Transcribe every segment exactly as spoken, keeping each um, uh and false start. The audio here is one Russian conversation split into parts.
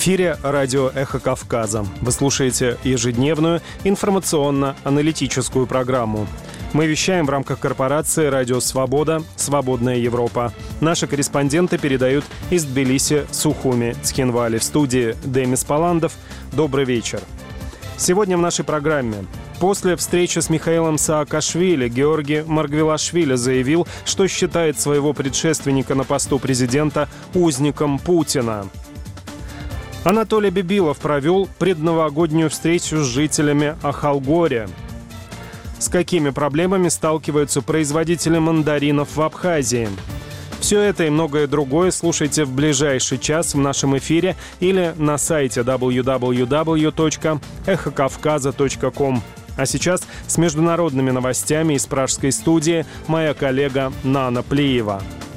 эфире радио «Эхо Кавказа». Вы слушаете ежедневную информационно-аналитическую программу. Мы вещаем в рамках корпорации «Радио Свобода. Свободная Европа». Наши корреспонденты передают из Тбилиси, Сухуми, Цхинвали. В студии Демис Паландов. Добрый вечер. Сегодня в нашей программе. После встречи с Михаилом Саакашвили Георгий Маргвелашвили заявил, что считает своего предшественника на посту президента узником Путина. Анатолий Бибилов провел предновогоднюю встречу с жителями Ахалгори. С какими проблемами сталкиваются производители мандаринов в Абхазии? Все это и многое другое слушайте в ближайший час в нашем эфире или на сайте дабл ю дабл ю дабл ю точка эхо кавказа точка ком. А сейчас с международными новостями из пражской студии моя коллега Нана Плиева.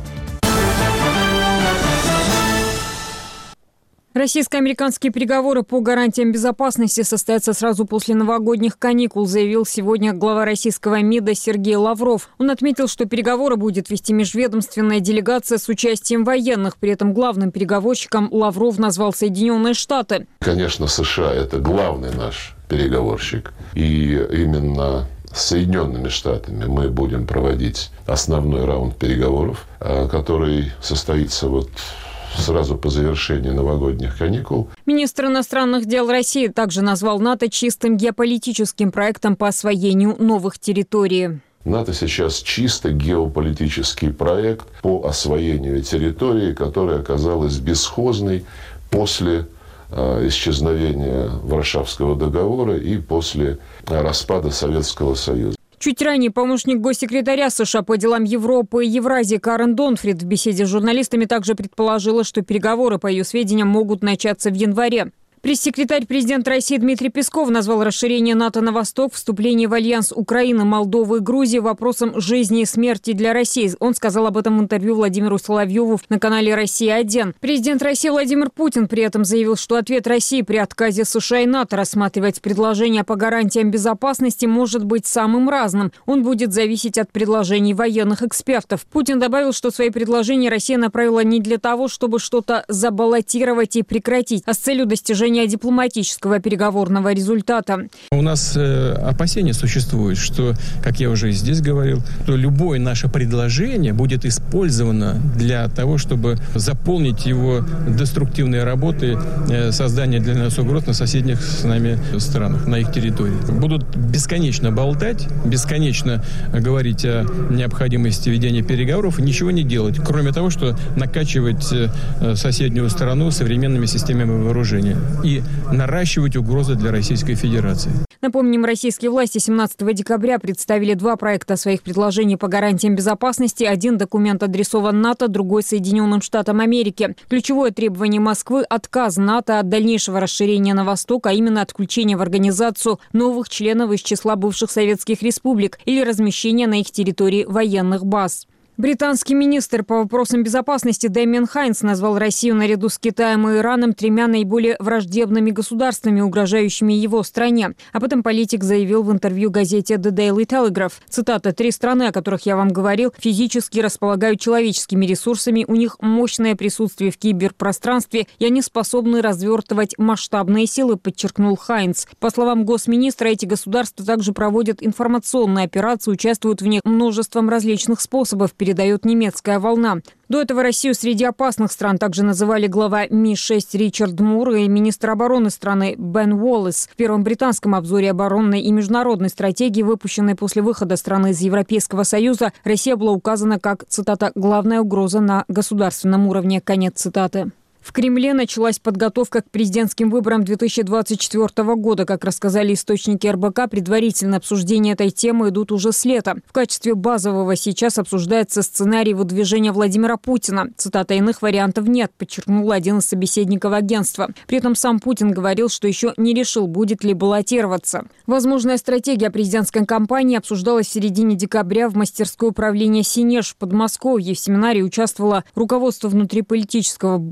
Российско-американские переговоры по гарантиям безопасности состоятся сразу после новогодних каникул, заявил сегодня глава российского МИДа Сергей Лавров. Он отметил, что переговоры будет вести межведомственная делегация с участием военных. При этом главным переговорщиком Лавров назвал Соединенные Штаты. Конечно, США – это главный наш переговорщик. И именно с Соединенными Штатами мы будем проводить основной раунд переговоров, который состоится вот сразу по завершении новогодних каникул. Министр иностранных дел России также назвал НАТО чистым геополитическим проектом по освоению новых территорий. НАТО сейчас чисто геополитический проект по освоению территории, которая оказалась бесхозной после э, исчезновения Варшавского договора и после э, распада Советского Союза. Чуть ранее помощник госсекретаря США по делам Европы и Евразии Карен Донфрид в беседе с журналистами также предположила, что переговоры, по ее сведениям, могут начаться в январе. Пресс-секретарь президента России Дмитрий Песков назвал расширение НАТО на восток, вступление в альянс Украины, Молдовы и Грузии вопросом жизни и смерти для России. Он сказал об этом в интервью Владимиру Соловьеву на канале «Россия-один». Президент России Владимир Путин при этом заявил, что ответ России при отказе США и НАТО рассматривать предложения по гарантиям безопасности может быть самым разным. Он будет зависеть от предложений военных экспертов. Путин добавил, что свои предложения Россия направила не для того, чтобы что-то забаллотировать и прекратить, а с целью достижения дипломатического переговорного результата. У нас э, опасения существуют, что, как я уже здесь говорил, что любое наше предложение будет использовано для того, чтобы заполнить его деструктивные работы, э, создания для нас угроз на соседних с нами странах, на их территории. Будут бесконечно болтать, бесконечно говорить о необходимости ведения переговоров и ничего не делать, кроме того, что накачивать э, соседнюю страну современными системами вооружения и наращивать угрозы для Российской Федерации. Напомним, российские власти семнадцатого декабря представили два проекта своих предложений по гарантиям безопасности. Один документ адресован НАТО, другой Соединенным Штатам Америки. Ключевое требование Москвы – отказ НАТО от дальнейшего расширения на восток, а именно отключения в организацию новых членов из числа бывших советских республик или размещения на их территории военных баз. Британский министр по вопросам безопасности Дэмиан Хайнс назвал Россию наряду с Китаем и Ираном тремя наиболее враждебными государствами, угрожающими его стране. Об этом политик заявил в интервью газете The Daily Telegraph. Цитата: «Три страны, о которых я вам говорил, физически располагают человеческими ресурсами, у них мощное присутствие в киберпространстве, и они способны развертывать масштабные силы», подчеркнул Хайнс. По словам госминистра, эти государства также проводят информационные операции, участвуют в них множеством различных способов, передает немецкая волна. До этого Россию среди опасных стран также называли глава Ми шесть Ричард Мур и министр обороны страны Бен Уоллес. В первом британском обзоре оборонной и международной стратегии, выпущенной после выхода страны из Европейского Союза, Россия была указана как, цитата, «главная угроза на государственном уровне», конец цитаты. В Кремле началась подготовка к президентским выборам две тысячи двадцать четвёртого года. Как рассказали источники эр бэ ка, предварительные обсуждения этой темы идут уже с лета. В качестве базового сейчас обсуждается сценарий выдвижения Владимира Путина. Цитата: «Иных вариантов нет», подчеркнул один из собеседников агентства. При этом сам Путин говорил, что еще не решил, будет ли баллотироваться. Возможная стратегия президентской кампании обсуждалась в середине декабря в мастерской управления «Синеж» в Подмосковье. В семинаре участвовало руководство внутриполитического блока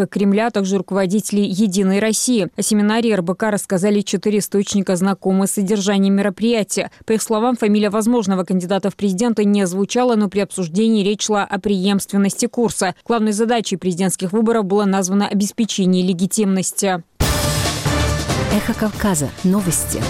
Кремля, а также руководителей «Единой России». О семинаре эр бэ ка рассказали четыре источника, знакомые с содержанием мероприятия. По их словам, фамилия возможного кандидата в президенты не звучала, но при обсуждении речь шла о преемственности курса. Главной задачей президентских выборов было названо обеспечение легитимности. Эхо Кавказа. Новости.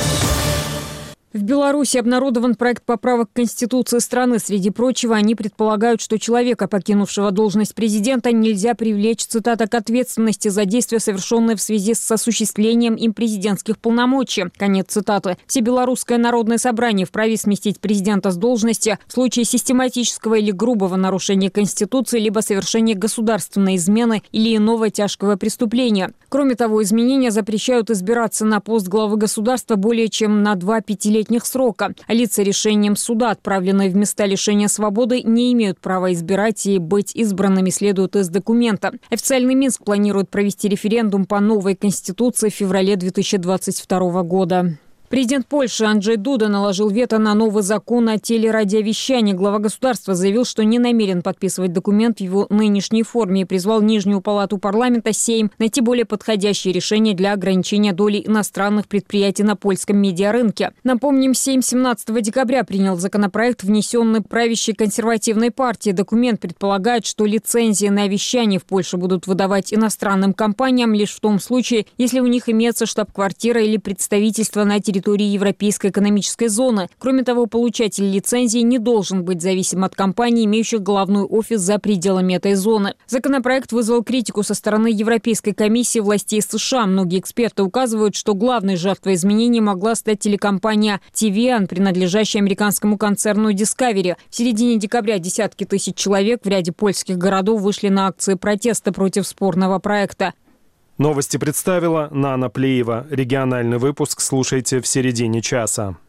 В Беларуси обнародован проект поправок к Конституции страны. Среди прочего, они предполагают, что человека, покинувшего должность президента, нельзя привлечь, цитата, к ответственности за действия, совершенные в связи с осуществлением им президентских полномочий. Конец цитаты. Всебелорусское народное собрание вправе сместить президента с должности в случае систематического или грубого нарушения Конституции, либо совершения государственной измены или иного тяжкого преступления. Кроме того, изменения запрещают избираться на пост главы государства более чем на два пятилетних срока. А лица решением суда, отправленные в места лишения свободы, не имеют права избирать и быть избранными, следует из документа. Официальный Минск планирует провести референдум по новой Конституции в феврале две тысячи двадцать второго года. Президент Польши Анджей Дуда наложил вето на новый закон о телерадиовещании. Глава государства заявил, что не намерен подписывать документ в его нынешней форме и призвал Нижнюю палату парламента Сейм найти более подходящее решение для ограничения доли иностранных предприятий на польском медиарынке. Напомним, Сейм семнадцатого декабря принял законопроект, внесенный правящей консервативной партией. Документ предполагает, что лицензии на вещание в Польше будут выдавать иностранным компаниям лишь в том случае, если у них имеется штаб-квартира или представительство на территории территории Европейской экономической зоны. Кроме того, получатель лицензии не должен быть зависим от компаний, имеющих головной офис за пределами этой зоны. Законопроект вызвал критику со стороны Европейской комиссии, властей США. Многие эксперты указывают, что главной жертвой изменений могла стать телекомпания ти ви эн, принадлежащая американскому концерну Discovery. В середине декабря десятки тысяч человек в ряде польских городов вышли на акции протеста против спорного проекта. Новости представила Нана Плеева. Региональный выпуск слушайте в середине часа.